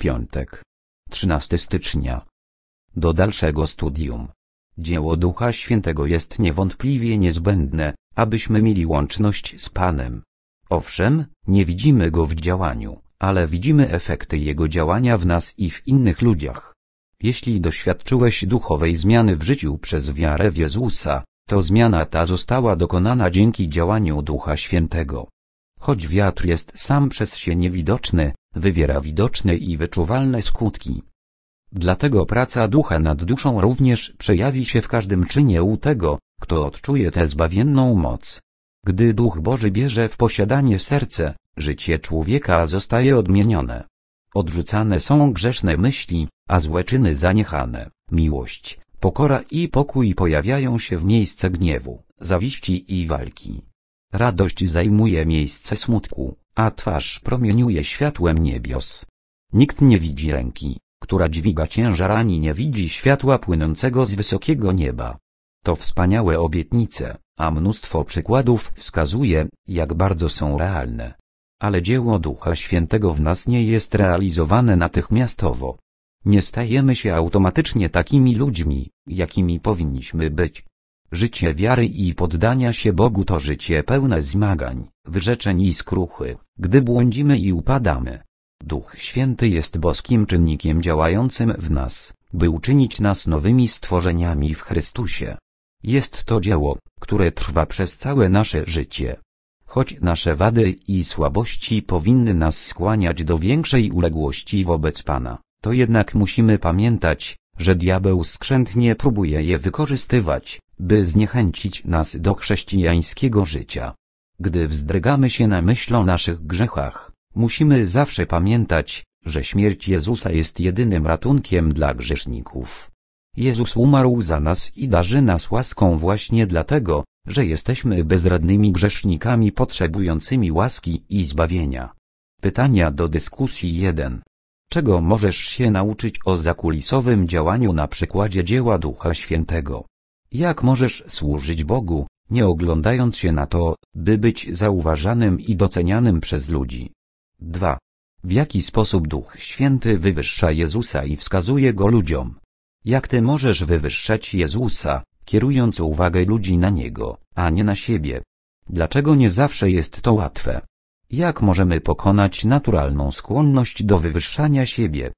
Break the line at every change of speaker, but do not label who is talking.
Piątek. 13 stycznia. Do dalszego studium. Dzieło Ducha Świętego jest niewątpliwie niezbędne, abyśmy mieli łączność z Panem. Owszem, nie widzimy Go w działaniu, ale widzimy efekty Jego działania w nas i w innych ludziach. Jeśli doświadczyłeś duchowej zmiany w życiu przez wiarę w Jezusa, to zmiana ta została dokonana dzięki działaniu Ducha Świętego. Choć wiatr jest sam przez się niewidoczny, wywiera widoczne i wyczuwalne skutki. Dlatego praca Ducha nad duszą również przejawi się w każdym czynie u tego, kto odczuje tę zbawienną moc. Gdy Duch Boży bierze w posiadanie serce, życie człowieka zostaje odmienione. Odrzucane są grzeszne myśli, a złe czyny zaniechane. Miłość, pokora i pokój pojawiają się w miejsce gniewu, zawiści i walki. Radość zajmuje miejsce smutku, a twarz promieniuje światłem niebios. Nikt nie widzi ręki, która dźwiga ciężar, ani nie widzi światła płynącego z wysokiego nieba. To wspaniałe obietnice, a mnóstwo przykładów wskazuje, jak bardzo są realne. Ale dzieło Ducha Świętego w nas nie jest realizowane natychmiastowo. Nie stajemy się automatycznie takimi ludźmi, jakimi powinniśmy być. Życie wiary i poddania się Bogu to życie pełne zmagań, wyrzeczeń i skruchy, gdy błądzimy i upadamy. Duch Święty jest boskim czynnikiem działającym w nas, by uczynić nas nowymi stworzeniami w Chrystusie. Jest to dzieło, które trwa przez całe nasze życie. Choć nasze wady i słabości powinny nas skłaniać do większej uległości wobec Pana, to jednak musimy pamiętać, że diabeł skrzętnie próbuje je wykorzystywać, by zniechęcić nas do chrześcijańskiego życia. Gdy wzdrygamy się na myśl o naszych grzechach, musimy zawsze pamiętać, że śmierć Jezusa jest jedynym ratunkiem dla grzeszników. Jezus umarł za nas i darzy nas łaską właśnie dlatego, że jesteśmy bezradnymi grzesznikami potrzebującymi łaski i zbawienia. Pytania do dyskusji 1. Czego możesz się nauczyć o zakulisowym działaniu na przykładzie dzieła Ducha Świętego? Jak możesz służyć Bogu, nie oglądając się na to, by być zauważanym i docenianym przez ludzi? 2. W jaki sposób Duch Święty wywyższa Jezusa i wskazuje Go ludziom? Jak ty możesz wywyższać Jezusa, kierując uwagę ludzi na Niego, a nie na siebie? Dlaczego nie zawsze jest to łatwe? Jak możemy pokonać naturalną skłonność do wywyższania siebie?